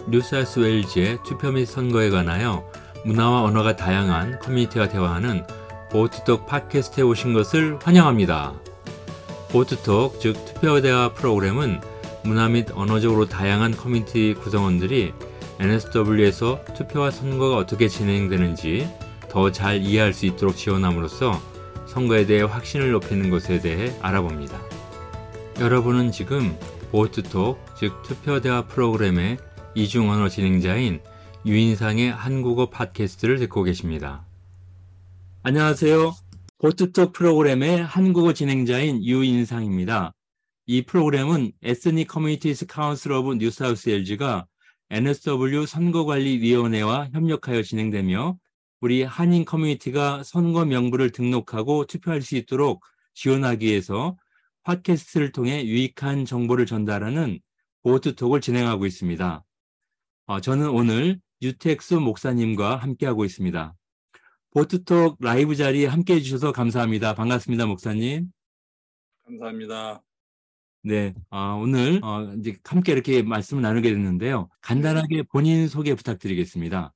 뉴사우스웨일즈의 투표 및 선거에 관하여 문화와 언어가 다양한 커뮤니티와 대화하는 보트톡 팟캐스트에 오신 것을 환영합니다. 보트톡, 즉 투표 대화 프로그램은 문화 및 언어적으로 다양한 커뮤니티 구성원들이 NSW에서 투표와 선거가 어떻게 진행되는지 더 잘 이해할 수 있도록 지원함으로써 선거에 대해 확신을 높이는 것에 대해 알아봅니다. 여러분은 지금 보트톡, 즉 투표 대화 프로그램의 이중 언어 진행자인 유인상의 한국어 팟캐스트를 듣고 계십니다. 안녕하세요. 보트톡 프로그램의 한국어 진행자인 유인상입니다. 이 프로그램은 에스닉 커뮤니티스 카운슬 오브 뉴사우스웨일즈가 NSW 선거관리위원회와 협력하여 진행되며 우리 한인 커뮤니티가 선거 명부를 등록하고 투표할 수 있도록 지원하기 위해서 팟캐스트를 통해 유익한 정보를 전달하는 보트톡을 진행하고 있습니다. 저는 오늘 유택수 목사님과 함께하고 있습니다. 보트톡 라이브 자리에 함께해 주셔서 감사합니다. 반갑습니다, 목사님. 감사합니다. 네, 오늘 이제 함께 이렇게 말씀을 나누게 됐는데요. 간단하게 본인 소개 부탁드리겠습니다.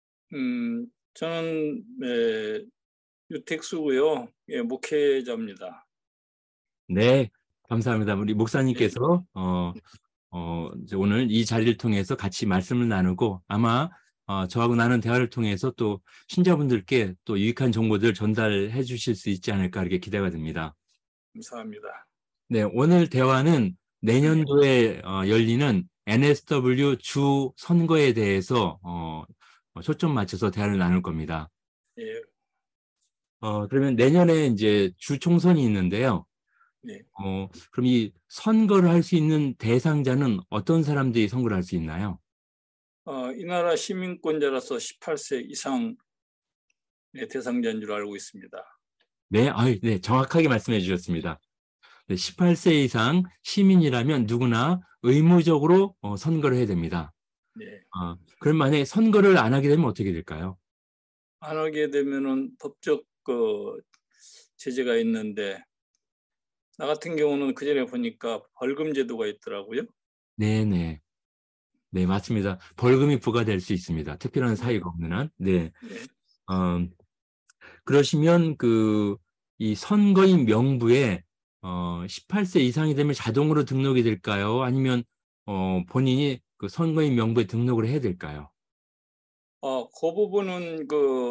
저는 유택수고요. 목회자입니다. 네, 감사합니다. 우리 목사님께서 이제 오늘 이 자리를 통해서 같이 말씀을 나누고 아마 저하고 나눈 대화를 통해서 또 신자분들께 또 유익한 정보들 전달해 주실 수 있지 않을까 이렇게 기대가 됩니다. 감사합니다. 네, 오늘 대화는 내년도에 열리는 NSW 주 선거에 대해서 초점 맞춰서 대화를 나눌 겁니다. 예. 그러면 내년에 이제 주 총선이 있는데요. 네. 그럼 이 선거를 할 수 있는 대상자는 어떤 사람들이 선거를 할 수 있나요? 이 나라 시민권자라서 18세 이상의 대상자인 줄 알고 있습니다. 네, 네, 정확하게 말씀해 주셨습니다. 네, 18세 이상 시민이라면 누구나 의무적으로 선거를 해야 됩니다. 네. 그럼 만약에 선거를 안 하게 되면 어떻게 될까요? 안 하게 되면은 법적 제재가 있는데 나 같은 경우는 그 전에 보니까 벌금 제도가 있더라고요. 네, 맞습니다. 벌금이 부과될 수 있습니다. 특별한 사유가 없는 한. 네. 그러시면 이 선거인 명부에 18세 이상이 되면 자동으로 등록이 될까요? 아니면 본인이 그 선거인 명부에 등록을 해야 될까요? 그 부분은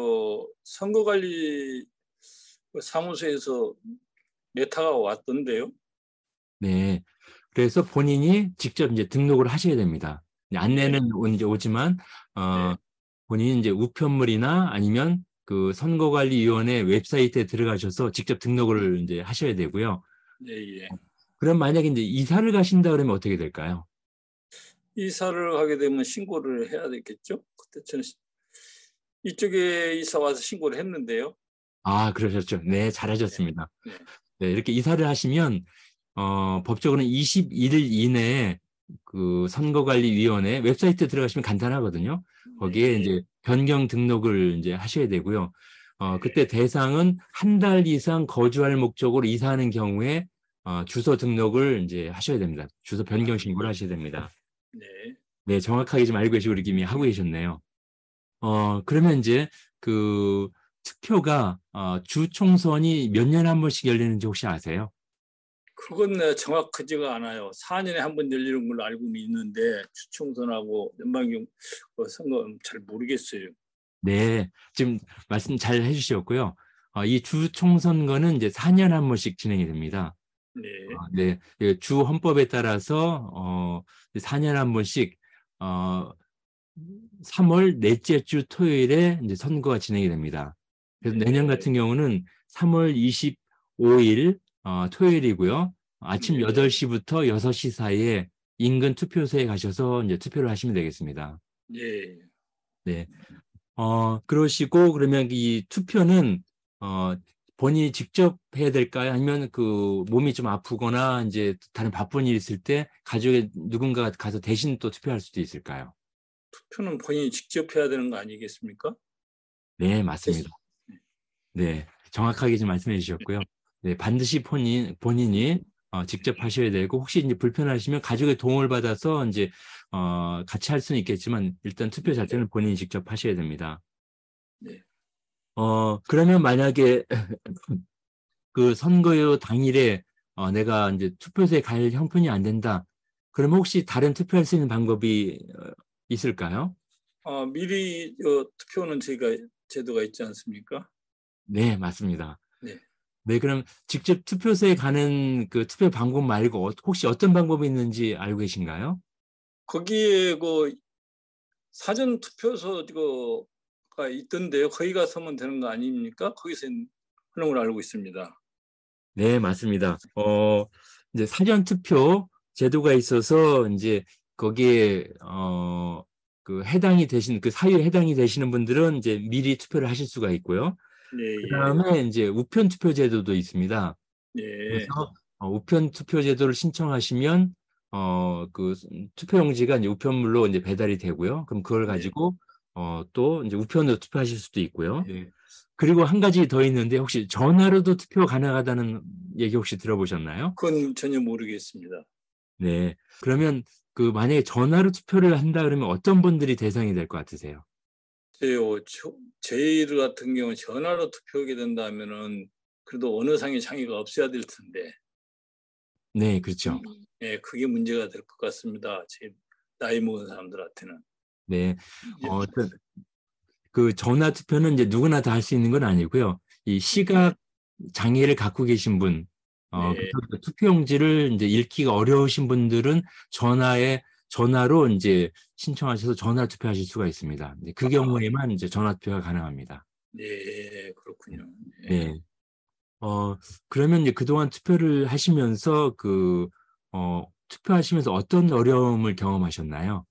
선거관리 사무소에서 메타가 왔던데요. 네. 그래서 본인이 직접 이제 등록을 하셔야 됩니다. 안내는 이제 오지만 본인이 이제 우편물이나 아니면 그 선거관리위원회 웹사이트에 들어가셔서 직접 등록을 이제 하셔야 되고요. 예. 그럼 만약에 이제 이사를 가신다 그러면 어떻게 될까요? 이사를 하게 되면 신고를 해야 되겠죠? 그때 저는 이쪽에 이사 와서 신고를 했는데요. 그러셨죠. 네, 잘하셨습니다. 네. 네, 이렇게 이사를 하시면 법적으로는 21일 이내에 그 선거관리위원회 웹사이트에 들어가시면 간단하거든요. 거기에 이제 변경 등록을 이제 하셔야 되고요. 그때 대상은 한 달 이상 거주할 목적으로 이사하는 경우에 주소 등록을 이제 하셔야 됩니다. 주소 변경 신고를 하셔야 됩니다. 네, 정확하게 좀 알고 계시고 이렇게 이미 하고 계셨네요. 그러면 이제 그 투표가 주 총선이 몇 년에 한 번씩 열리는지 혹시 아세요? 그건 정확하지가 않아요. 4년에 한 번 열리는 걸로 알고는 있는데 주총선하고 연방경 선거는 잘 모르겠어요. 네, 지금 말씀 잘 해주셨고요. 이 주 총선거는 이제 4년에 한 번씩 진행이 됩니다. 네, 주 헌법에 따라서 4년에 한 번씩 3월 넷째 주 토요일에 이제 선거가 진행이 됩니다. 그래서 내년 같은 경우는 3월 25일 토요일이고요. 아침 8시부터 6시 사이에 인근 투표소에 가셔서 이제 투표를 하시면 되겠습니다. 네. 그러시고 그러면 이 투표는 본인이 직접 해야 될까요? 아니면 그 몸이 좀 아프거나 이제 다른 바쁜 일이 있을 때 가족의 누군가가 가서 대신 또 투표할 수도 있을까요? 투표는 본인이 직접 해야 되는 거 아니겠습니까? 네, 맞습니다. 네, 정확하게 좀 말씀해 주셨고요. 네, 반드시 본인이 직접 하셔야 되고 혹시 이제 불편하시면 가족의 도움을 받아서 이제 같이 할 수는 있겠지만 일단 투표 자체는 본인이 직접 하셔야 됩니다. 네. 그러면 만약에 그 선거요 당일에 내가 이제 투표소에 갈 형편이 안 된다. 그러면 혹시 다른 투표할 수 있는 방법이 있을까요? 미리 투표는 저희가 제도가 있지 않습니까? 네, 맞습니다. 네. 네, 그럼 직접 투표소에 가는 그 투표 방법 말고 혹시 어떤 방법이 있는지 알고 계신가요? 거기에 그 사전 투표소가 있던데요. 거기 가서면 되는 거 아닙니까? 거기서 하는 걸 알고 있습니다. 네, 맞습니다. 이제 사전 투표 제도가 있어서 이제 거기에 그 해당이 되신 그 사유에 해당이 되시는 분들은 이제 미리 투표를 하실 수가 있고요. 네, 예. 그다음에 이제 우편 투표 제도도 있습니다. 그래서 예. 우편 투표 제도를 신청하시면 그 투표용지가 이제 우편물로 이제 배달이 되고요. 그럼 그걸 네. 가지고 또 이제 우편으로 투표하실 수도 있고요. 네. 그리고 한 가지 더 있는데 혹시 전화로도 투표 가능하다는 얘기 혹시 들어보셨나요? 그건 전혀 모르겠습니다. 네. 그러면 그 만약에 전화로 투표를 한다 그러면 어떤 분들이 대상이 될 것 같으세요? 저희 같은 경우 전화로 투표하게 된다면은 그래도 어느 상의 장애가 없어야 될 텐데, 네, 그렇죠. 예, 그게 문제가 될 것 같습니다. 제 나이 먹은 사람들한테는. 네. 예, 그 전화 투표는 이제 누구나 다 할 수 있는 건 아니고요. 이 예, 시각 장애를 갖고 계신 분, 네. 그래서 투표용지를 이제 읽기가 어려우신 분들은 전화로 이제 신청하셔서 전화 투표하실 수가 있습니다. 그 아, 경우에만 이제 전화 투표가 가능합니다. 네, 그렇군요. 네. 네. 그러면 이제 그동안 투표를 하시면서 투표하시면서 어떤 어려움을 경험하셨나요?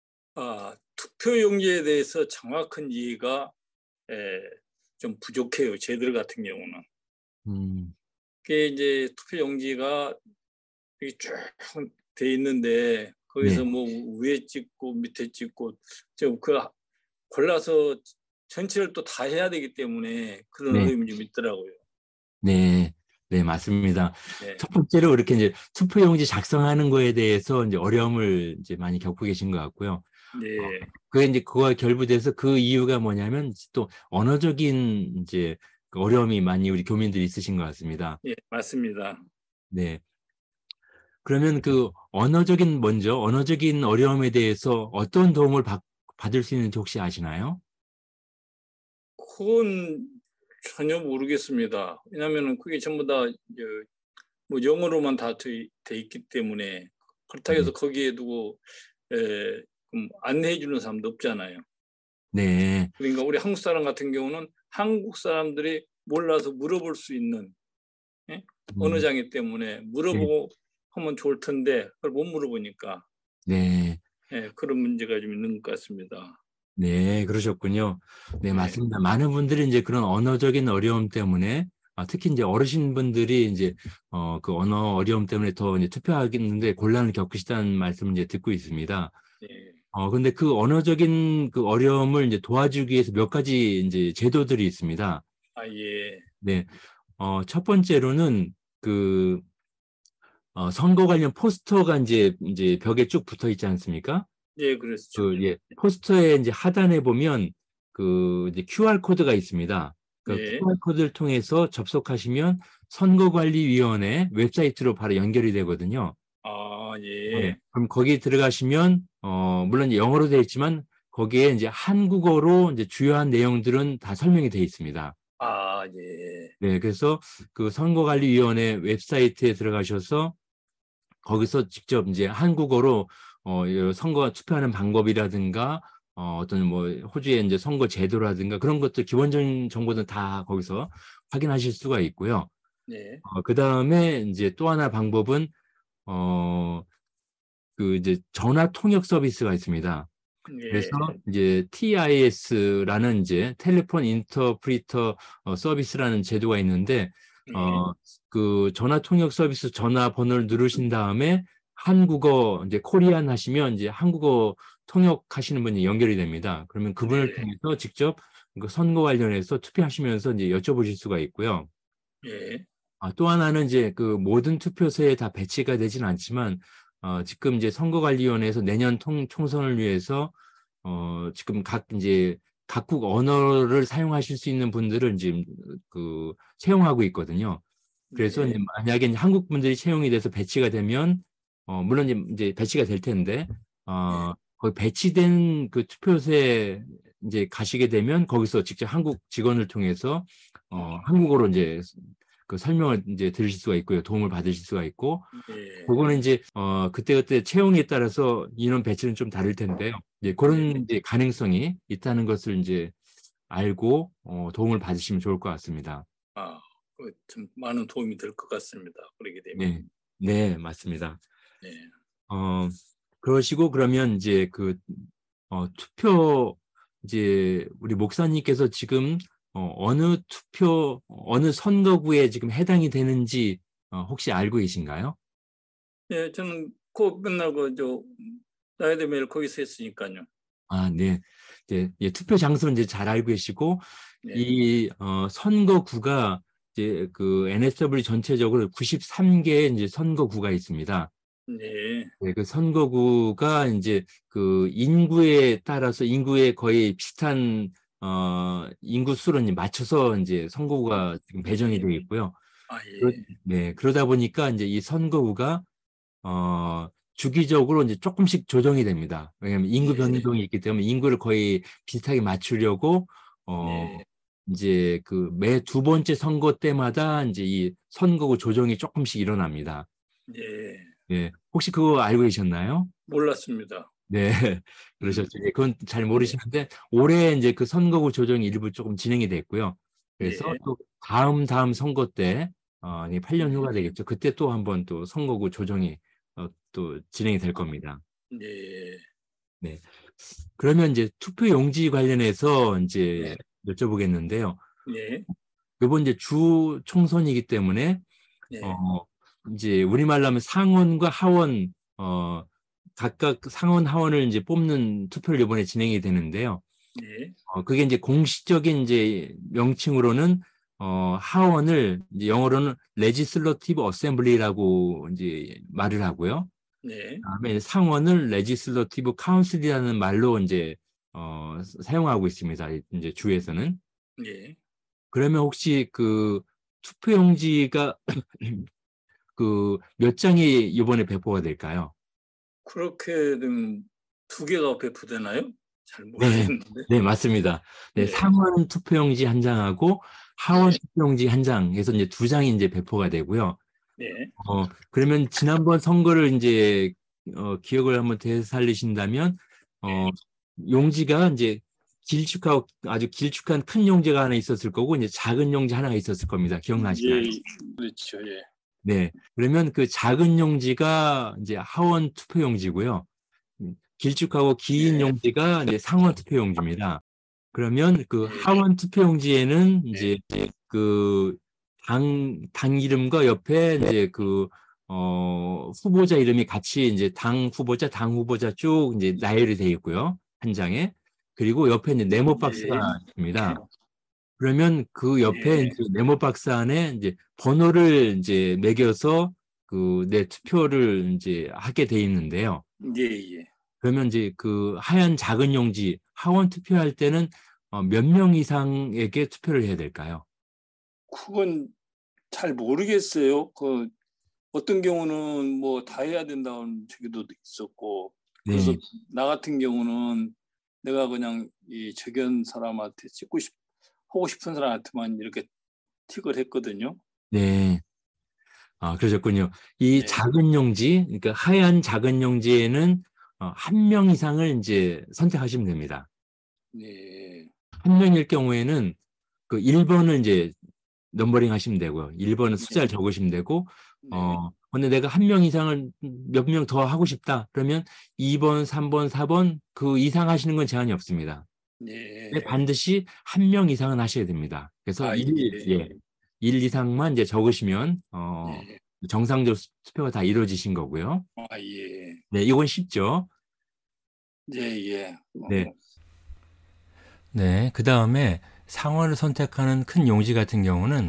투표용지에 대해서 정확한 이해가 예, 좀 부족해요. 저희들 같은 경우는. 음, 그게 이제 투표용지가 이렇게 쭉 돼 있는데 거기서 네, 뭐 위에 찍고 밑에 찍고 좀그 골라서 전체를 또 다 해야 되기 때문에 그런 네. 어려움이 좀 있더라고요. 네, 네, 맞습니다. 네, 첫 번째로 이렇게 이제 투표용지 작성하는 거에 대해서 이제 어려움을 이제 많이 겪고 계신 것 같고요. 어, 네, 그게 이제 그와 결부돼서 그 이유가 뭐냐면 또 언어적인 이제 그 어려움이 많이 우리 교민들이 있으신 것 같습니다. 예, 맞습니다. 네. 그러면 그 언어적인 어려움에 대해서 어떤 도움을 받을 수 있는지 혹시 아시나요? 그건 전혀 모르겠습니다. 왜냐하면 그게 전부 다 이제 뭐 영어로만 다 돼 있기 때문에 그렇다고 네. 해서 거기에 두고 안내해 주는 사람도 없잖아요. 네. 그러니까 우리 한국 사람 같은 경우는 한국 사람들이 몰라서 물어볼 수 있는, 예? 음, 언어장애 때문에 네. 물어보고 하면 좋을 텐데 그걸 못 물어보니까 네. 예, 그런 문제가 좀 있는 것 같습니다. 네, 그러셨군요. 네, 예, 맞습니다. 많은 분들이 이제 그런 언어적인 어려움 때문에, 특히 이제 어르신분들이 이제, 그 언어 어려움 때문에 더 이제 투표하겠는데 곤란을 겪으시다는 말씀을 이제 듣고 있습니다. 예. 근데 그 언어적인 그 어려움을 이제 도와주기 위해서 몇 가지 이제 제도들이 있습니다. 예. 네, 첫 번째로는 그, 선거 관련 포스터가 이제 벽에 쭉 붙어 있지 않습니까? 예, 그렇죠. 예, 포스터의 이제 하단에 보면 그 이제 QR 코드가 있습니다. 그 예. QR 코드를 통해서 접속하시면 선거관리위원회 웹사이트로 바로 연결이 되거든요. 네. 예. 그럼 거기 들어가시면 물론 이제 영어로 되어 있지만 거기에 이제 한국어로 이제 주요한 내용들은 다 설명이 되어 있습니다. 예. 네, 그래서 그 선거관리위원회 웹사이트에 들어가셔서 거기서 직접 이제 한국어로 이 선거 투표하는 방법이라든가 어떤 뭐 호주의 이제 선거 제도라든가 그런 것들 기본적인 정보는 다 거기서 확인하실 수가 있고요. 예. 그 다음에 이제 또 하나 방법은 어, 그 이제 전화 통역 서비스가 있습니다. 그래서 예. 이제 TIS라는 이제 텔레폰 인터프리터 서비스라는 제도가 있는데 예. 어, 그 전화 통역 서비스 전화 번호를 누르신 다음에 한국어 이제 코리안 하시면 이제 한국어 통역하시는 분이 연결이 됩니다. 그러면 그분을 네. 통해서 직접 그 선거 관련해서 투표하시면서 이제 여쭤보실 수가 있고요. 예. 또 하나는 이제 그 모든 투표소에 다 배치가 되지는 않지만, 지금 이제 선거관리위원회에서 내년 총선을 위해서, 지금 이제 각국 언어를 사용하실 수 있는 분들을 이제 채용하고 있거든요. 그래서 이제 네. 만약에 이제 한국 분들이 채용이 돼서 배치가 되면, 물론 이제 배치가 될 텐데, 네. 거기 배치된 그 투표소에 이제 가시게 되면 거기서 직접 한국 직원을 통해서, 한국어로 이제 그 설명을 이제 들으실 수가 있고요. 도움을 받으실 수가 있고, 네. 그거는 이제 그때그때 채용에 따라서 인원 배치는 좀 다를 텐데요. 이제 네. 그런 이제 가능성이 있다는 것을 이제 알고 도움을 받으시면 좋을 것 같습니다. 좀 많은 도움이 될 것 같습니다. 그러게 되면. 네, 네, 맞습니다. 네. 어, 그러시고 그러면 이제 투표 이제 우리 목사님께서 지금 어느 선거구에 지금 해당이 되는지 혹시 알고 계신가요? 네, 저는 맨날 나이 되면 거기서 했으니까요. 네. 예, 투표 장소는 이제 잘 알고 계시고, 네. 이, 선거구가 이제 그 NSW 전체적으로 93개의 이제 선거구가 있습니다. 네. 네, 그 선거구가 이제 그 인구에 따라서 인구에 거의 비슷한, 인구 수로 이제 맞춰서 이제 선거구가 지금 배정이 네. 되어 있고요. 예. 네, 그러다 보니까 이제 이 선거구가 주기적으로 이제 조금씩 조정이 됩니다. 왜냐하면 인구 예. 변동이 있기 때문에 인구를 거의 비슷하게 맞추려고 네. 이제 그 매 두 번째 선거 때마다 이제 이 선거구 조정이 조금씩 일어납니다. 네. 예, 혹시 그거 알고 계셨나요? 몰랐습니다. 네, 그러셨죠. 예, 그건 잘 네. 모르시는데 올해 이제 그 선거구 조정이 일부 조금 진행이 됐고요. 그래서 네. 또 다음 선거 때, 이게 8년 네. 후가 되겠죠. 그때 또 한번 또 선거구 조정이 또 진행이 될 겁니다. 네. 네. 그러면 이제 투표 용지 관련해서 네. 이제 여쭤보겠는데요. 네. 이번 이제 주 총선이기 때문에 어, 네. 이제 우리말로 하면 상원과 하원, 각각 상원, 하원을 이제 뽑는 투표를 이번에 진행이 되는데요. 네. 그게 이제 공식적인 이제 명칭으로는, 하원을 이제 영어로는 Legislative Assembly라고 이제 말을 하고요. 네. 그다음에 상원을 Legislative Council이라는 말로 이제, 사용하고 있습니다. 이제 주에서는. 네. 그러면 혹시 그 투표용지가 그 몇 장이 이번에 배포가 될까요? 그렇게 되면 두 개가 배포되나요? 잘 네, 모르겠는데. 네, 맞습니다. 네, 네. 상원 투표용지 한 장하고 하원 네. 투표용지 한 장 해서 이제 두 장이 이제 배포가 되고요. 네. 그러면 지난번 선거를 이제 기억을 한번 되살리신다면 어, 네. 용지가 이제 길쭉하고 아주 길쭉한 큰 용지가 하나 있었을 거고 이제 작은 용지 하나가 있었을 겁니다. 기억나시나요? 예. 그렇죠. 예. 네. 그러면 그 작은 용지가 이제 하원 투표용지고요. 길쭉하고 긴 네. 용지가 이제 상원 투표용지입니다. 그러면 그 네. 하원 투표용지에는 네. 이제 그 당 이름과 옆에 이제 후보자 이름이 같이 이제 당 후보자 쭉 이제 나열이 되어 있고요. 한 장에. 그리고 옆에 이제 네모 박스가 네. 있습니다. 그러면 그 옆에 네. 이제 네모 박스 안에 이제 번호를 이제 매겨서 그 내 투표를 이제 하게 돼 있는데요. 예. 예. 그러면 이제 그 하얀 작은 용지 하원 투표할 때는 몇 명 이상에게 투표를 해야 될까요? 그건 잘 모르겠어요. 어떤 경우는 뭐 다 해야 된다는 저기도 있었고, 그래서 네, 나 같은 경우는 내가 그냥 이 적은 사람한테 하고 싶은 사람한테만 이렇게 틱을 했거든요. 네. 그러셨군요. 이 네. 작은 용지, 그러니까 하얀 작은 용지에는 한 명 이상을 이제 선택하시면 됩니다. 네. 한 명일 경우에는 그 1번을 이제 넘버링 하시면 되고요. 1번은 숫자를 네. 적으시면 되고, 네. 근데 내가 한 명 이상을 몇 명 더 하고 싶다. 그러면 2번, 3번, 4번 그 이상 하시는 건 제한이 없습니다. 근데 네. 반드시 한 명 이상은 하셔야 됩니다. 그래서 예. 예, 1 이상만 이제 적으시면, 네. 정상적으로 투표가 다 이루어지신 거고요. 예. 네, 이건 쉽죠. 예. 예. 네. 네, 그 다음에 상원을 선택하는 큰 용지 같은 경우는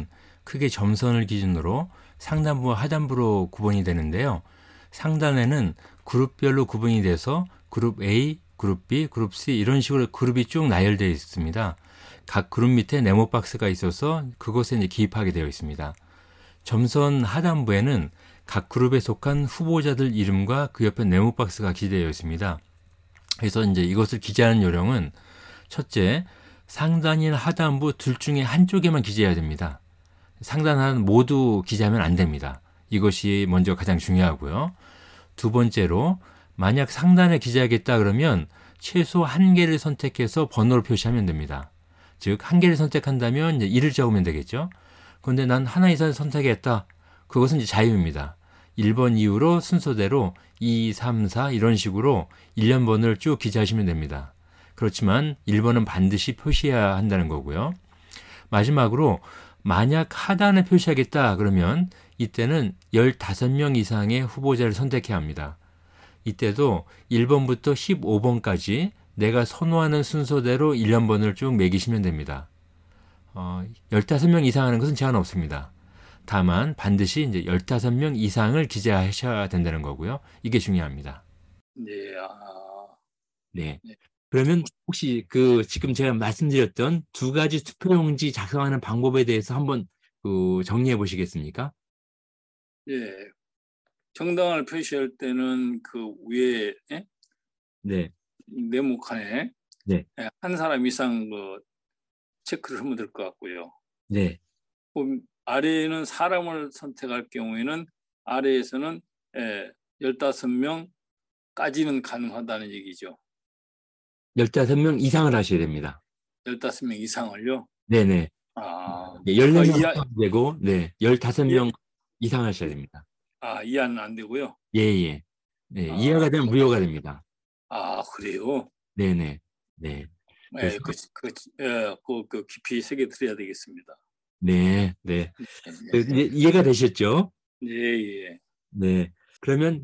크게 점선을 기준으로 상단부와 하단부로 구분이 되는데요. 상단에는 그룹별로 구분이 돼서 그룹 A, 그룹 B, 그룹 C 이런 식으로 그룹이 쭉 나열되어 있습니다. 각 그룹 밑에 네모 박스가 있어서 그곳에 이제 기입하게 되어 있습니다. 점선 하단부에는 각 그룹에 속한 후보자들 이름과 그 옆에 네모 박스가 기재되어 있습니다. 그래서 이제 이것을 기재하는 요령은 첫째, 상단이나 하단부 둘 중에 한쪽에만 기재해야 됩니다. 상단 하단 모두 기재하면 안 됩니다. 이것이 먼저 가장 중요하고요. 두 번째로 만약 상단에 기재하겠다 그러면 최소 한 개를 선택해서 번호를 표시하면 됩니다. 즉 한 개를 선택한다면 이제 1을 적으면 되겠죠. 그런데 난 하나 이상을 선택했다. 그것은 이제 자유입니다. 1번 이후로 순서대로 2, 3, 4 이런 식으로 1년번호를 쭉 기재하시면 됩니다. 그렇지만 1번은 반드시 표시해야 한다는 거고요. 마지막으로 만약 하단에 표시하겠다 그러면 이때는 15명 이상의 후보자를 선택해야 합니다. 이때도 1번부터 15번까지 내가 선호하는 순서대로 1년번호를 쭉 매기시면 됩니다. 15명 이상 하는 것은 제한 없습니다. 다만 반드시 이제 15명 이상을 기재하셔야 된다는 거고요. 이게 중요합니다. 네, 네. 네. 그러면 혹시 지금 제가 말씀드렸던 두 가지 투표용지 작성하는 방법에 대해서 한번 정리해 보시겠습니까? 예. 정당을 표시할 때는 그 위에 네. 네모칸에 네. 한 사람 이상 체크를 하면 될 것 같고요. 네. 아래에는 사람을 선택할 경우에는 아래에서는 15명까지는 가능하다는 얘기죠. 15명 이상을 하셔야 됩니다. 15명 이상을요? 네네. 네, 14명 되고, 네, 15명 이상 하셔야 됩니다. 이하는 안 되고요? 예. 네, 이하가 되면 무효가 됩니다. 그래요? 네네. 네. 네, 그 깊이 새겨 드려야 되겠습니다. 네. 이해가 되셨죠? 예. 네. 그러면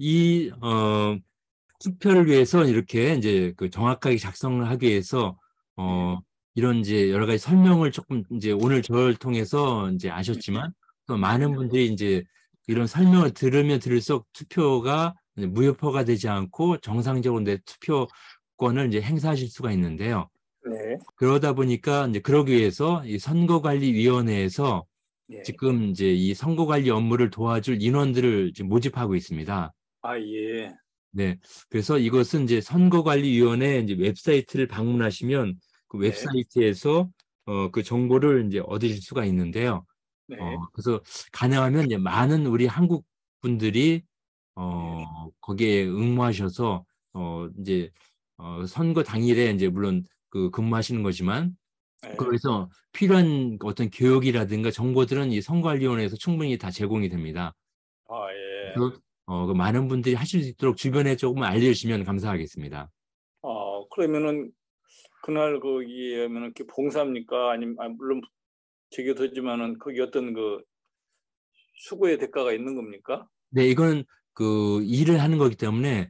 투표를 위해서 이렇게 이제 정확하게 작성을 하기 위해서 이런 이제 여러 가지 설명을 조금 이제 오늘 저를 통해서 이제 아셨지만 또 많은 분들이 이제 이런 설명을 들으면 들을수록 투표가 무효표가 되지 않고 정상적으로 내 투표권을 이제 행사하실 수가 있는데요. 네. 그러다 보니까 이제 그러기 위해서 이 선거관리위원회에서 지금 이제 이 선거관리 업무를 도와줄 인원들을 지금 모집하고 있습니다. 예. 네. 그래서 이것은 이제 선거관리위원회 이제 웹사이트를 방문하시면 그 웹사이트에서 그 정보를 이제 얻으실 수가 있는데요. 네. 그래서 가능하면 이제 많은 우리 한국 분들이 거기에 응모하셔서 이제 선거 당일에 이제 물론 근무하시는 거지만 거기서 필요한 어떤 교육이라든가 정보들은 이 선거관리위원회에서 충분히 다 제공이 됩니다. 예. 그래서 그 많은 분들이 하실 수 있도록 주변에 조금 알려주시면 감사하겠습니다. 그러면은 그날 거기에 하면 이렇게 봉사입니까? 아니면 물론 저기 되지만은 거기 어떤 수고의 대가가 있는 겁니까? 네, 이거는 일을 하는 거기 때문에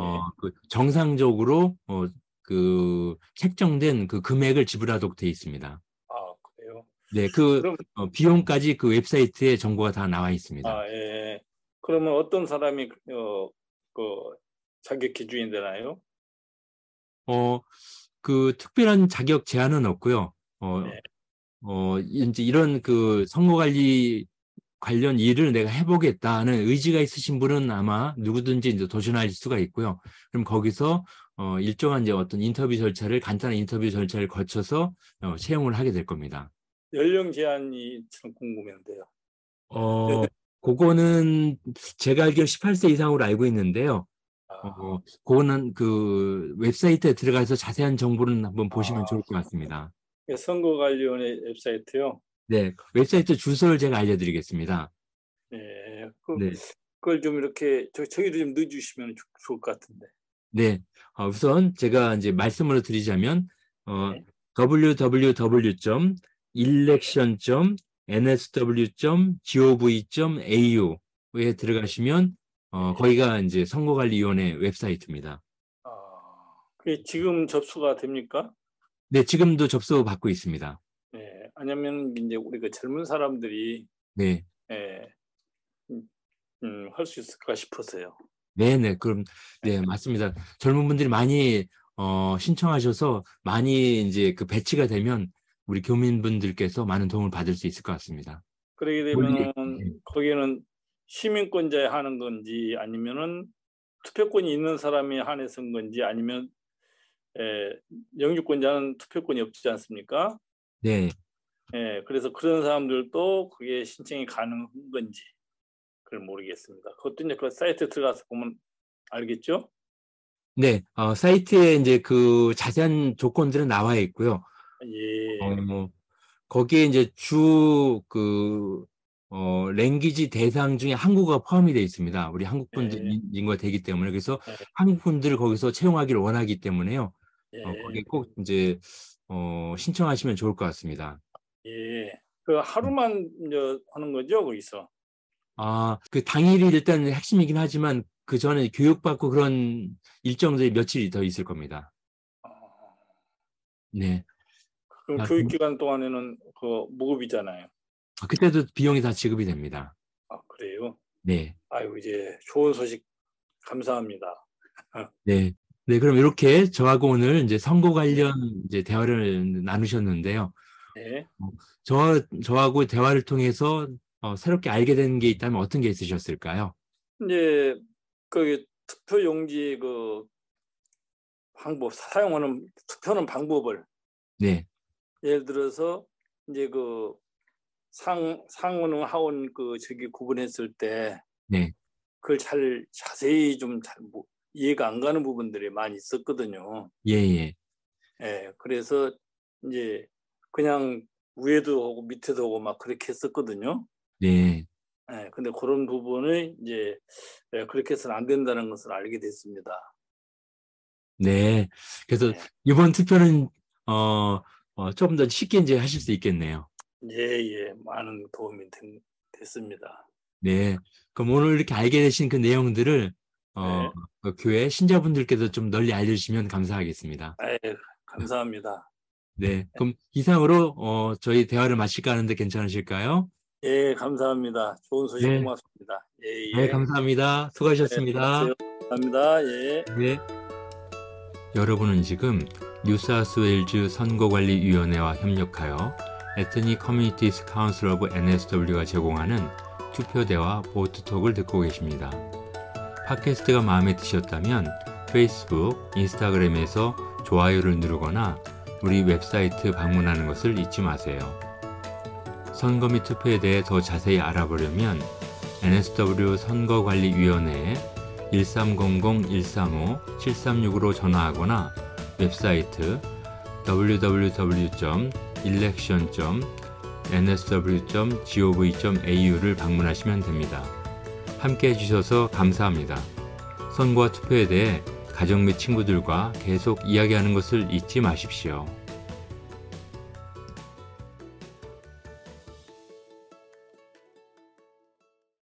정상적으로 책정된 금액을 지불하도록 되어 있습니다. 그래요? 네, 그럼 비용까지 웹사이트에 정보가 다 나와 있습니다. 예. 그러면 어떤 사람이 자격 기준이 되나요? 특별한 자격 제한은 없고요. 이제 이런 선거관리 관련 일을 내가 해보겠다는 의지가 있으신 분은 아마 누구든지 이제 도전할 수가 있고요. 그럼 거기서 일정한 이제 어떤 간단한 인터뷰 절차를 거쳐서 채용을 하게 될 겁니다. 연령 제한이 참 궁금한데요. 그거는 제가 알기로 18세 이상으로 알고 있는데요. 그거는 웹사이트에 들어가서 자세한 정보는 한번 보시면 좋을 것 같습니다. 선거관리위원회 웹사이트요? 네, 웹사이트 주소를 제가 알려드리겠습니다. 네, 네. 그걸 좀 이렇게 저희도 좀 넣어주시면 좋을 것 같은데. 네, 우선 제가 이제 말씀으로 드리자면 www.election.nsw.gov.au에 들어가시면 거기가 이제 선거관리위원회 웹사이트입니다. 그게 지금 접수가 됩니까? 네, 지금도 접수 받고 있습니다. 네, 아니면 이제 우리 젊은 사람들이 네. 예, 할 수 있을까 싶어서요. 네네. 그럼, 네, 맞습니다. 젊은 분들이 많이, 신청하셔서 많이 이제 그 배치가 되면 우리 교민분들께서 많은 도움을 받을 수 있을 것 같습니다. 그러게 원리, 되면은 네. 거기는 시민권자에 하는 건지 아니면은 투표권이 있는 사람이 한해서인 건지 아니면 영주권자는 투표권이 없지 않습니까? 네. 예, 그래서 그런 사람들도 그게 신청이 가능한 건지 그걸 모르겠습니다. 그것도 이제 그 사이트 들어가서 보면 알겠죠? 네, 사이트에 이제 그 자세한 조건들은 나와 있고요. 예, 거기에 이제 랭귀지 대상 중에 한국어가 포함이 되어 있습니다. 우리 한국 분들 예, 인구가 되기 때문에. 그래서 예, 한국 분들을 거기서 채용하기를 원하기 때문에요. 예, 거기에 꼭 이제, 신청하시면 좋을 것 같습니다. 예. 그 하루만 이제 하는 거죠, 거기서? 그 당일이 일단 핵심이긴 하지만 그 전에 교육받고 그런 일정들이 며칠이 더 있을 겁니다. 아, 네. 그럼 교육 기간 동안에는 그 무급이잖아요. 그때도 비용이 다 지급이 됩니다. 아, 그래요? 네. 아이고, 이제 좋은 소식 감사합니다. 네. 네, 그럼 이렇게 저하고 오늘 이제 선거 예, 관련 이제 대화를 나누셨는데요. 예. 어, 저하고 대화를 통해서 새롭게 알게 된 게 있다면 어떤 게 있으셨을까요? 이제 그 투표 용지 그 방법 사용하는 투표하는 방법을 네, 예를 들어서 이제 그 상원 하원 그 저기 구분했을 때 네, 그걸 잘 자세히 좀 잘 이해가 안 가는 부분들이 많이 있었거든요. 예, 예, 예, 그래서 이제 그냥 위에도 오고 밑에도 오고 막 그렇게 했었거든요. 네, 예, 근데 그런 부분을 이제 그렇게 해서는 안 된다는 것을 알게 됐습니다. 네. 그래서 예, 이번 투표는 조금 더 쉽게 이제 하실 수 있겠네요. 예, 예, 많은 도움이 됐습니다. 네. 그럼 오늘 이렇게 알게 되신 그 내용들을 네, 그 교회 신자분들께도 좀 널리 알려주시면 감사하겠습니다. 예, 감사합니다. 네. 그럼 이상으로 저희 대화를 마칠까 하는데 괜찮으실까요? 예, 감사합니다. 좋은 소식 네. 고맙습니다. 예, 네, 예. 감사합니다. 네, 수고하셨습니다. 수고하세요. 감사합니다. 예. 네. 여러분은 지금 뉴사우스웨일즈 선거관리위원회와 협력하여 에트닉 커뮤니티스 카운슬 오브 NSW가 제공하는 투표대화 보트톡을 듣고 계십니다. 팟캐스트가 마음에 드셨다면 페이스북, 인스타그램에서 좋아요를 누르거나 우리 웹사이트 방문하는 것을 잊지 마세요. 선거 및 투표에 대해 더 자세히 알아보려면 NSW 선거관리위원회에 1300-135-7365로 전화하거나 웹사이트 www.election.nsw.gov.au를 방문하시면 됩니다. 함께 해주셔서 감사합니다. 선거와 투표에 대해 가족 및 친구들과 계속 이야기하는 것을 잊지 마십시오.